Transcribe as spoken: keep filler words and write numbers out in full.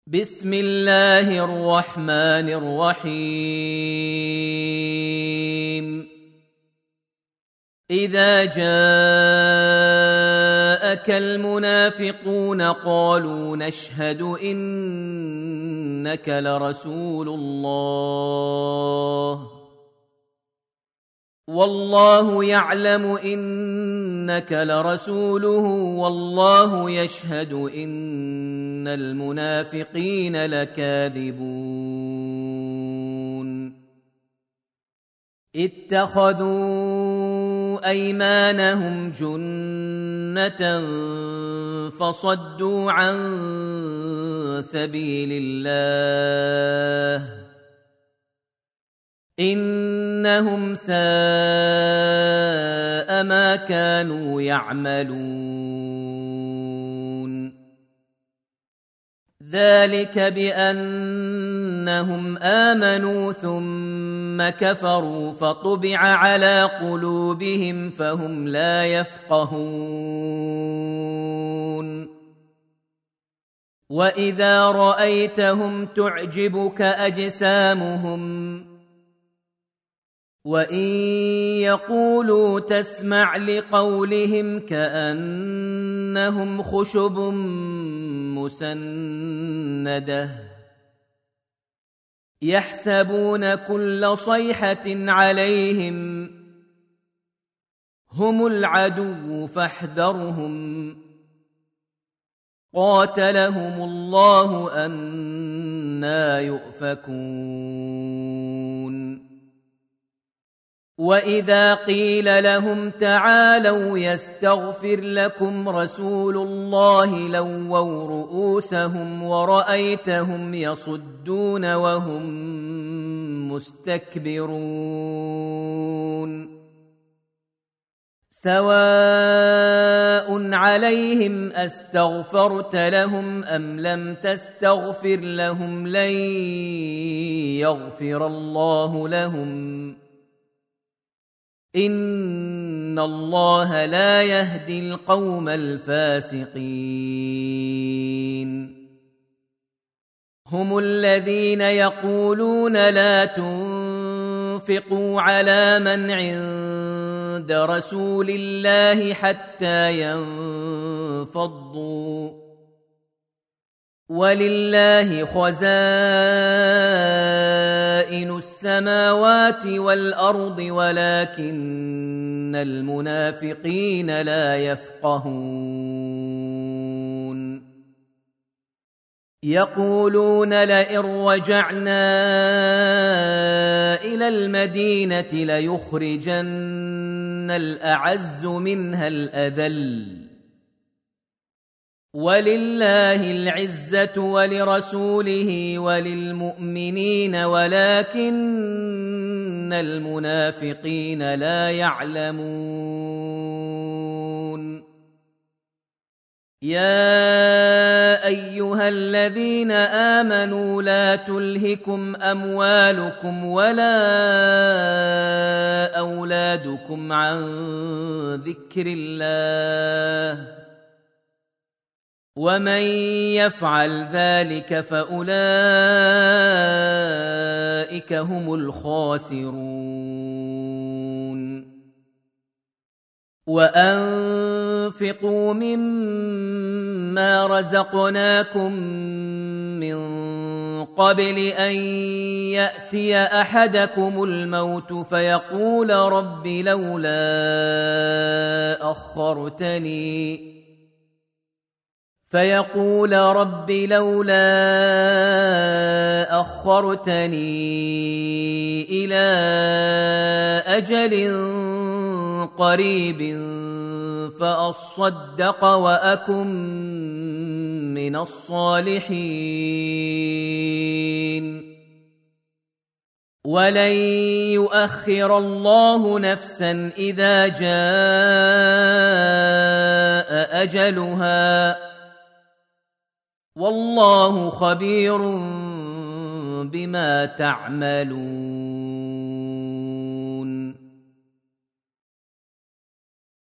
بسم الله الرحمن الرحيم إذا جاءك المنافقون قالوا نشهد إنك لرسول الله والله يعلم إنك لرسوله والله يشهد إن المنافقين لكاذبون اتخذوا أيمانهم جنة فصدوا عن سبيل الله إنهم ساء ما كانوا يعملون ذلك بأنهم آمنوا ثم كفروا فطبع على قلوبهم فهم لا يفقهون وإذا رأيتهم تعجبك أجسامهم وإن يقولوا تسمع لقولهم كأنهم خشب مسندة يحسبون كل صيحة عليهم هم العدو فاحذرهم قاتلهم الله أنى يؤفكون وإذا قيل لهم تعالوا يستغفر لكم رسول الله لووا رؤوسهم ورأيتهم يصدون وهم مستكبرون سواء عليهم أستغفرت لهم أم لم تستغفر لهم لن يغفر الله لهم إن الله لا يهدي القوم الفاسقين هم الذين يقولون لا تنفقوا على من عند رسول الله حتى ينفضوا ولله خزائن السماوات والأرض ولكن المنافقين لا يفقهون يقولون لئن رجعنا إلى المدينة ليخرجن الأعز منها الأذل ولله العزة ولرسوله وللمؤمنين ولكن المنافقين لا يعلمون يا أيها الذين آمنوا لا تلهكم أموالكم ولا أولادكم عن ذكر الله ومن يفعل ذلك فأولئك هم الخاسرون وأنفقوا مما رزقناكم من قبل أن يأتي أحدكم الموت فيقول رب لولا أخرتني فيقول رب لولا أخرتني إلى أجل قريب فأصدق وأكن من الصالحين ولن يؤخر الله نفسا إذا جاء أجلها والله خبير بما تعملون